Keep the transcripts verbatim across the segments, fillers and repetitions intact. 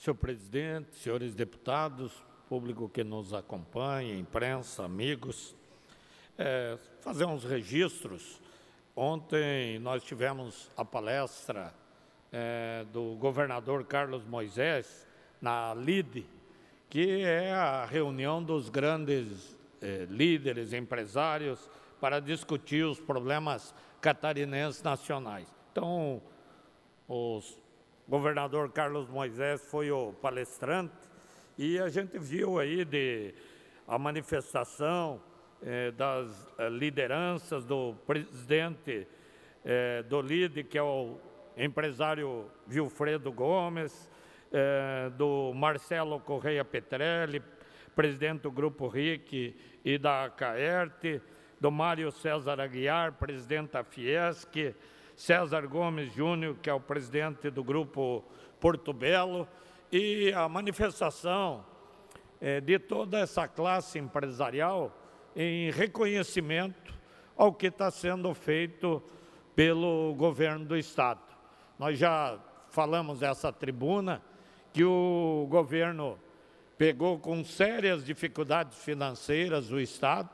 senhor presidente, senhores deputados, público que nos acompanha, imprensa, amigos, é, fazer uns registros. Ontem nós tivemos a palestra é, do governador Carlos Moisés na LIDE, que é a reunião dos grandes é, líderes, empresários, para discutir os problemas catarinenses nacionais. Então, o governador Carlos Moisés foi o palestrante e a gente viu aí de, a manifestação eh, das eh, lideranças do presidente eh, do LIDE, que é o empresário Vilfredo Gomes, eh, do Marcelo Correia Petrelli, presidente do Grupo R I C e da CAERT, do Mário César Aguiar, presidente da Fiesc, César Gomes Júnior, que é o presidente do Grupo Porto Belo, e a manifestação eh, de toda essa classe empresarial em reconhecimento ao que está sendo feito pelo governo do Estado. Nós já falamos nessa tribuna que o governo pegou com sérias dificuldades financeiras o Estado,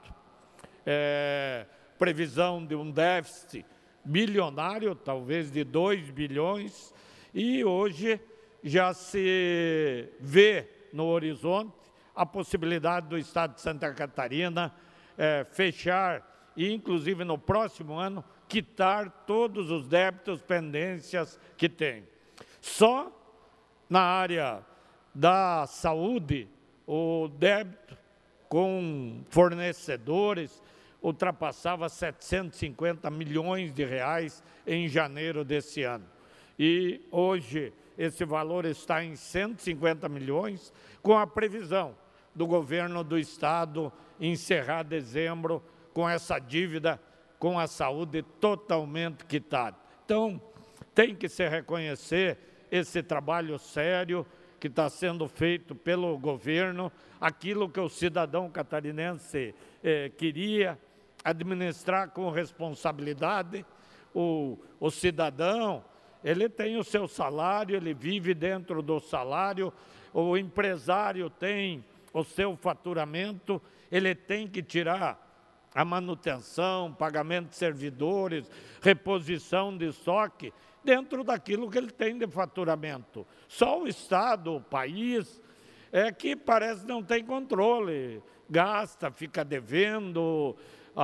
é, previsão de um déficit bilionário, talvez de dois bilhões, e hoje já se vê no horizonte a possibilidade do Estado de Santa Catarina é, fechar e, inclusive, no próximo ano, quitar todos os débitos, pendências que tem. Só na área da saúde, o débito com fornecedores ultrapassava setecentos e cinquenta milhões de reais em janeiro desse ano. E hoje esse valor está em cento e cinquenta milhões, com a previsão do governo do Estado encerrar dezembro com essa dívida com a saúde totalmente quitada. Então, tem que se reconhecer esse trabalho sério que está sendo feito pelo governo, aquilo que o cidadão catarinense eh, queria, administrar com responsabilidade. O, o cidadão, ele tem o seu salário, ele vive dentro do salário, o empresário tem o seu faturamento, ele tem que tirar a manutenção, pagamento de servidores, reposição de estoque, dentro daquilo que ele tem de faturamento. Só o Estado, o país, é que parece não tem controle, gasta, fica devendo,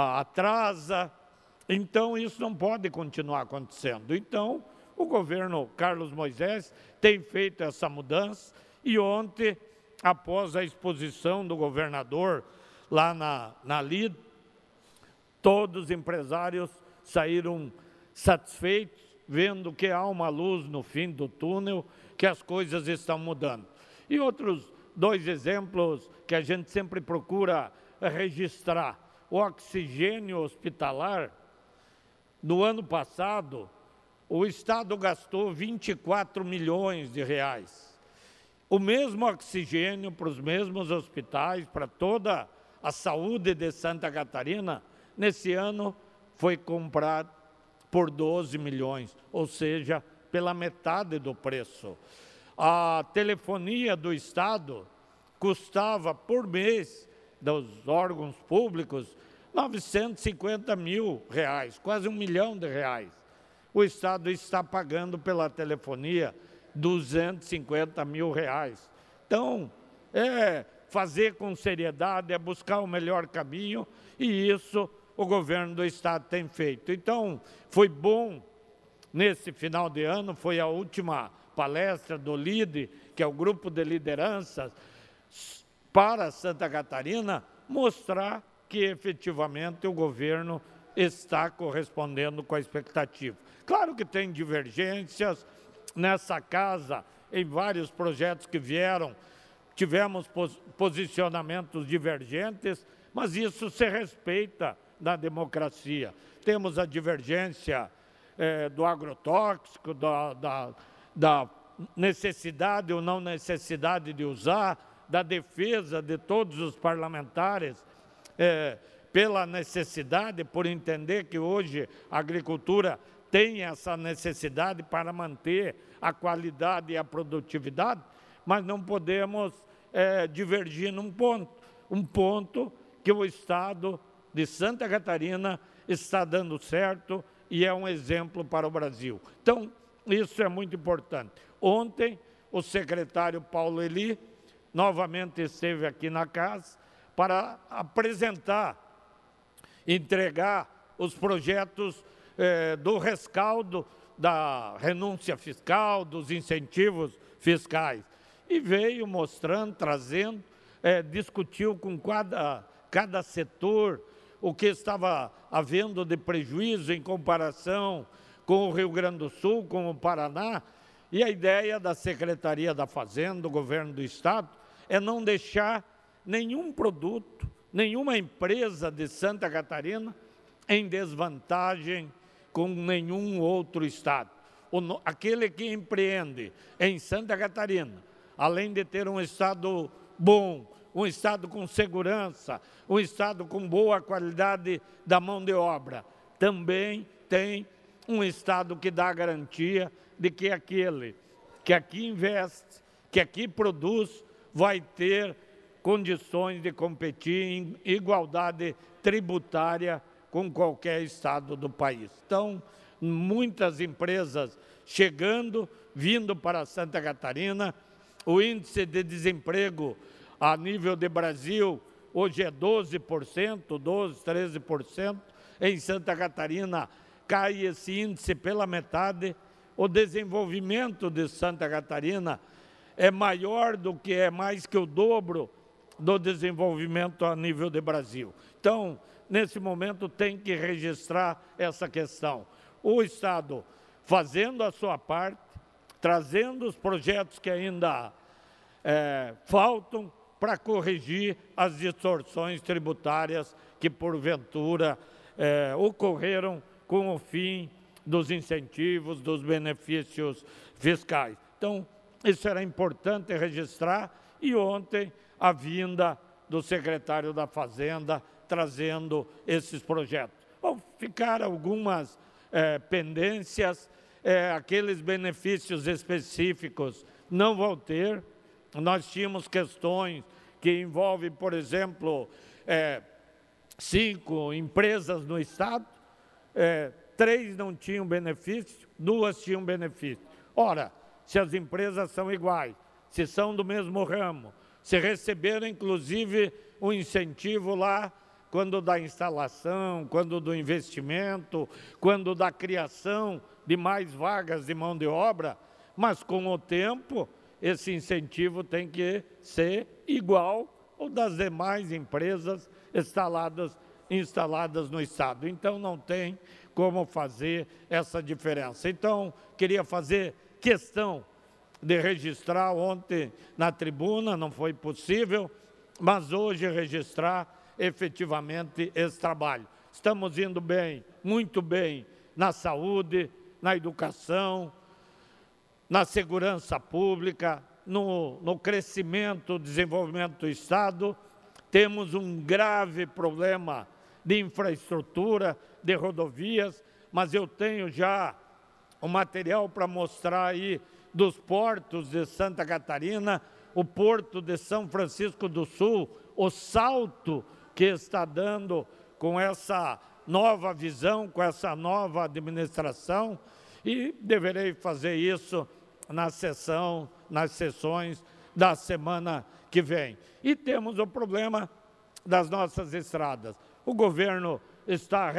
atrasa. Então, isso não pode continuar acontecendo. Então, o governo Carlos Moisés tem feito essa mudança e ontem, após a exposição do governador lá na, na LIDE, todos os empresários saíram satisfeitos, vendo que há uma luz no fim do túnel, que as coisas estão mudando. E outros dois exemplos que a gente sempre procura registrar. O oxigênio hospitalar, no ano passado, o Estado gastou vinte e quatro milhões de reais. O mesmo oxigênio para os mesmos hospitais, para toda a saúde de Santa Catarina, nesse ano foi comprado por doze milhões, ou seja, pela metade do preço. A telefonia do Estado custava por mês, dos órgãos públicos, novecentos e cinquenta mil reais, quase um milhão de reais. O Estado está pagando pela telefonia duzentos e cinquenta mil reais. Então, é fazer com seriedade, é buscar o melhor caminho, e isso o governo do Estado tem feito. Então, foi bom nesse final de ano, foi a última palestra do LIDE, que é o grupo de lideranças para Santa Catarina, mostrar que efetivamente o governo está correspondendo com a expectativa. Claro que tem divergências nessa casa, em vários projetos que vieram, tivemos pos posicionamentos divergentes, mas isso se respeita na democracia. Temos a divergência eh, do agrotóxico, da, da, da necessidade ou não necessidade de usar, da defesa de todos os parlamentares eh, pela necessidade, por entender que hoje a agricultura tem essa necessidade para manter a qualidade e a produtividade, mas não podemos é, divergir num ponto, um ponto que o Estado de Santa Catarina está dando certo e é um exemplo para o Brasil. Então, isso é muito importante. Ontem, o secretário Paulo Eli novamente esteve aqui na casa para apresentar, entregar os projetos eh, do rescaldo, da renúncia fiscal, dos incentivos fiscais. E veio mostrando, trazendo, eh, discutiu com cada, cada setor o que estava havendo de prejuízo em comparação com o Rio Grande do Sul, com o Paraná. E a ideia da Secretaria da Fazenda, do Governo do Estado, é não deixar nenhum produto, nenhuma empresa de Santa Catarina em desvantagem com nenhum outro estado. O, aquele que empreende em Santa Catarina, além de ter um estado bom, um estado com segurança, um estado com boa qualidade da mão de obra, também tem um estado que dá garantia de que aquele que aqui investe, que aqui produz, vai ter condições de competir em igualdade tributária com qualquer estado do país. Então, muitas empresas chegando, vindo para Santa Catarina, o índice de desemprego a nível de Brasil hoje é doze por cento, doze, treze por cento. Em Santa Catarina cai esse índice pela metade. O desenvolvimento de Santa Catarina é maior do que é mais que o dobro do desenvolvimento a nível de Brasil. Então, nesse momento, tem que registrar essa questão. O Estado fazendo a sua parte, trazendo os projetos que ainda é, faltam para corrigir as distorções tributárias que, porventura, é, ocorreram com o fim dos incentivos, dos benefícios fiscais. Então, isso era importante registrar, e ontem a vinda do secretário da Fazenda trazendo esses projetos. Vão ficar algumas é, pendências, é, aqueles benefícios específicos não vão ter. Nós tínhamos questões que envolvem, por exemplo, é, cinco empresas no Estado, é, três não tinham benefício, duas tinham benefício. Ora, se as empresas são iguais, se são do mesmo ramo, se receberam, inclusive, um incentivo lá, quando da instalação, quando do investimento, quando da criação de mais vagas de mão de obra, mas com o tempo, esse incentivo tem que ser igual ao das demais empresas instaladas, instaladas no Estado. Então, não tem como fazer essa diferença. Então, queria fazer questão de registrar ontem na tribuna, não foi possível, mas hoje registrar efetivamente esse trabalho. Estamos indo bem, muito bem, na saúde, na educação, na segurança pública, no, no crescimento, desenvolvimento do Estado. Temos um grave problema de infraestrutura, de rodovias, mas eu tenho já o material para mostrar aí dos portos de Santa Catarina, o porto de São Francisco do Sul, o salto que está dando com essa nova visão, com essa nova administração, e deverei fazer isso na sessão, nas sessões da semana que vem. E temos o problema das nossas estradas. O governo está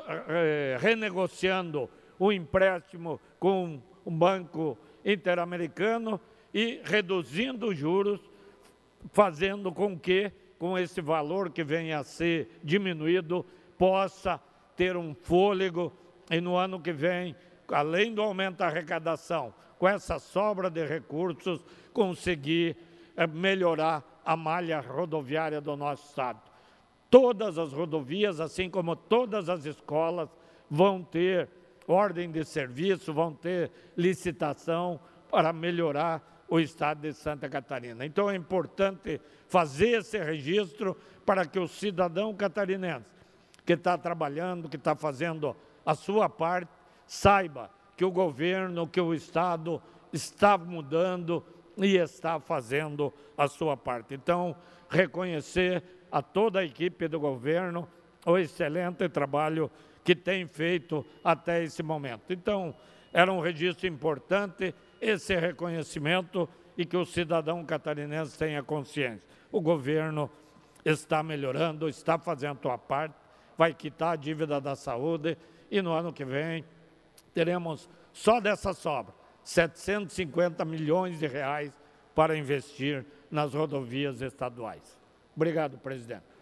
renegociando o empréstimo com o Banco Interamericano e reduzindo os juros, fazendo com que, com esse valor que venha a ser diminuído, possa ter um fôlego e no ano que vem, além do aumento da arrecadação, com essa sobra de recursos, conseguir é, melhorar a malha rodoviária do nosso Estado. Todas as rodovias, assim como todas as escolas, vão ter ordem de serviço, vão ter licitação para melhorar o Estado de Santa Catarina. Então, é importante fazer esse registro para que o cidadão catarinense que está trabalhando, que está fazendo a sua parte, saiba que o governo, que o Estado está mudando, e está fazendo a sua parte. Então, reconhecer a toda a equipe do governo o excelente trabalho que tem feito até esse momento. Então, era um registro importante esse reconhecimento e que o cidadão catarinense tenha consciência. O governo está melhorando, está fazendo a sua parte, vai quitar a dívida da saúde e no ano que vem teremos só dessa sobra setecentos e cinquenta milhões de reais para investir nas rodovias estaduais. Obrigado, presidente.